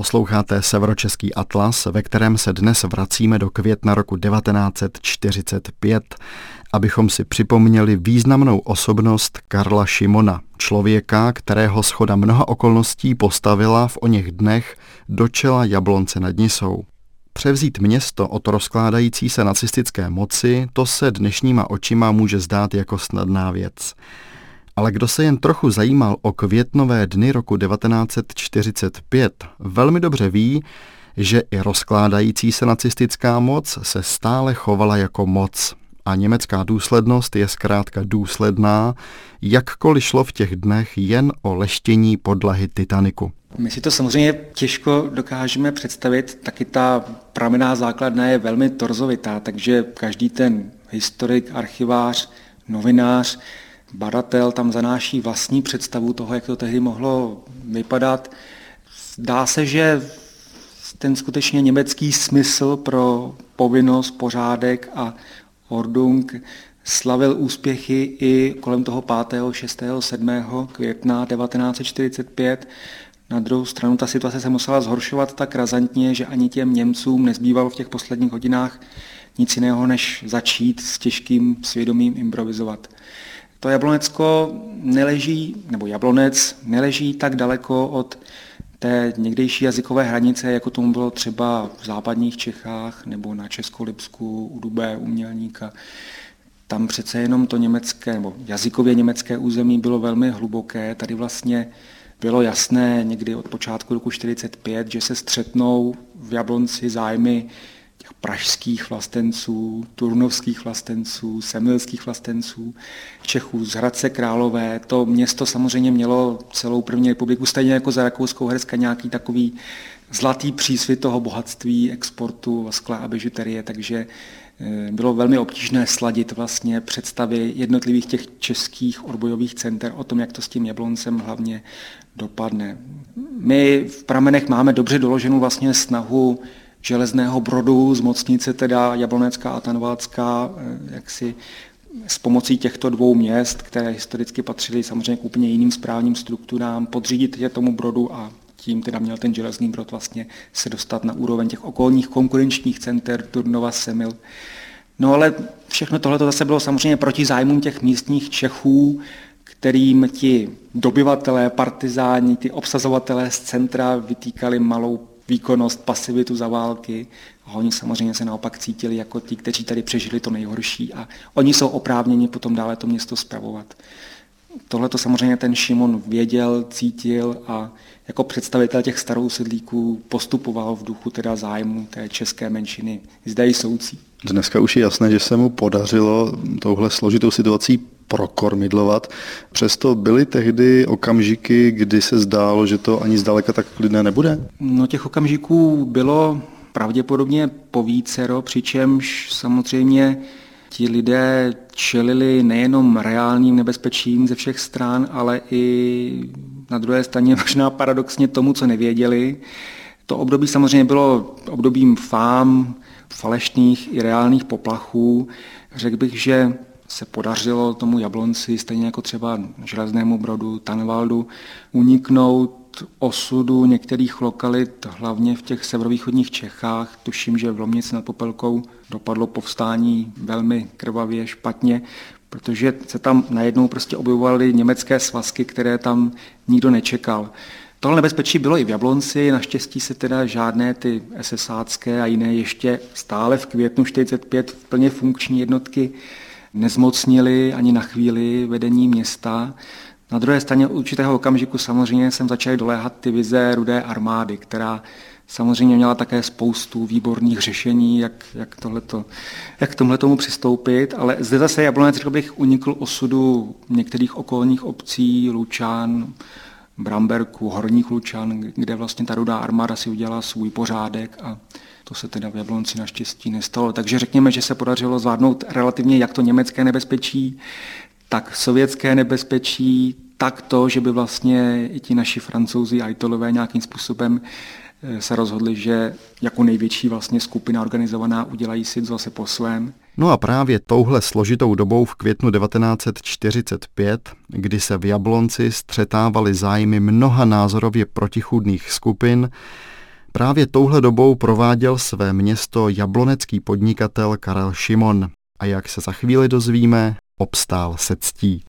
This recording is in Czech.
Posloucháte Severočeský atlas, ve kterém se dnes vracíme do května roku 1945, abychom si připomněli významnou osobnost Karla Šimona, člověka, kterého shoda mnoha okolností postavila v oněch dnech do čela Jablonce nad Nisou. Převzít město od rozkládající se nacistické moci, to se dnešníma očima může zdát jako snadná věc. Ale kdo se jen trochu zajímal o květnové dny roku 1945, velmi dobře ví, že i rozkládající se nacistická moc se stále chovala jako moc. A německá důslednost je zkrátka důsledná, jakkoliv šlo v těch dnech jen o leštění podlahy Titaniku. My si to samozřejmě těžko dokážeme představit, taky ta pramenná základna je velmi torzovitá, takže každý ten historik, archivář, novinář, badatel tam zanáší vlastní představu toho, jak to tehdy mohlo vypadat. Dá se, že ten skutečně německý smysl pro povinnost, pořádek a Ordnung slavil úspěchy i kolem toho 5., 6., 7. května 1945. Na druhou stranu ta situace se musela zhoršovat tak razantně, že ani těm Němcům nezbývalo v těch posledních hodinách nic jiného, než začít s těžkým svědomím improvizovat. To Jablonecko Jablonec neleží tak daleko od té někdejší jazykové hranice, jako tomu bylo třeba v západních Čechách nebo na Českolipsku, u Dubé, u Mělníka. Tam přece jenom to německé, nebo jazykově německé území bylo velmi hluboké. Tady vlastně bylo jasné někdy od počátku roku 1945, že se střetnou v Jablonci zájmy těch pražských vlastenců, turnovských vlastenců, semilských vlastenců, Čechů z Hradce Králové. To město samozřejmě mělo celou první republiku, stejně jako za Rakousko-Uherska, nějaký takový zlatý přísvit toho bohatství, exportu, skla a bižuterie, takže bylo velmi obtížné sladit vlastně představy jednotlivých těch českých odbojových center o tom, jak to s tím Jabloncem hlavně dopadne. My v pramenech máme dobře doloženou vlastně snahu železného brodu, zmocnit teda Jablonecká a Tanvalská, jaksi s pomocí těchto dvou měst, které historicky patřily samozřejmě k úplně jiným správním strukturám, podřídit je tomu brodu a tím teda měl ten železný brod vlastně se dostat na úroveň těch okolních konkurenčních center Turnova, Semil. No ale všechno tohle zase bylo samozřejmě proti zájmům těch místních Čechů, kterým ti dobyvatelé, partizáni, ty obsazovatelé z centra vytýkali malou výkonnost, pasivitu za války a oni samozřejmě se naopak cítili jako ti, kteří tady přežili to nejhorší a oni jsou oprávněni potom dále to město spravovat. Tohle to samozřejmě ten Šimon věděl, cítil a jako představitel těch starousedlíků postupoval v duchu teda zájmu té české menšiny zde jsoucí. Dneska už je jasné, že se mu podařilo touhle složitou situací prokormidlovat. Přesto byly tehdy okamžiky, kdy se zdálo, že to ani zdaleka tak klidné nebude? No těch okamžiků bylo pravděpodobně povícero, přičemž samozřejmě ti lidé čelili nejenom reálným nebezpečím ze všech stran, ale i na druhé straně možná paradoxně tomu, co nevěděli. To období samozřejmě bylo obdobím fám, falešných i reálných poplachů. Řekl bych, že se podařilo tomu Jablonci, stejně jako třeba Železnému Brodu, Tanvaldu, uniknout osudu některých lokalit, hlavně v těch severovýchodních Čechách. Tuším, že v Lomnici nad Popelkou dopadlo povstání velmi krvavě, špatně, protože se tam najednou prostě objevovaly německé svazky, které tam nikdo nečekal. Tohle nebezpečí bylo i v Jablonci, naštěstí se teda žádné ty SSácké a jiné ještě stále v květnu 1945 plně funkční jednotky nezmocnili ani na chvíli vedení města. Na druhé straně určitého okamžiku samozřejmě jsem začal doléhat ty vize Rudé armády, která samozřejmě měla také spoustu výborných řešení, jak tomhle tomu přistoupit, ale zde zase Jablonec, řekl bych, unikl osudu některých okolních obcí, Lučan, Bramberku, Horních Lučan, kde vlastně ta Rudá armáda si udělala svůj pořádek a to se teda v Jablonci naštěstí nestalo. Takže řekněme, že se podařilo zvládnout relativně jak to německé nebezpečí, tak sovětské nebezpečí, tak to, že by vlastně i ti naši Francouzi a Italové nějakým způsobem se rozhodli, že jako největší vlastně skupina organizovaná udělají si zase po svém. No a právě touhle složitou dobou v květnu 1945, kdy se v Jablonci střetávaly zájmy mnoha názorově protichůdných skupin, Právě touhle dobou prováděl své město jablonecký podnikatel Karel Šimon a jak se za chvíli dozvíme, obstál se ctí.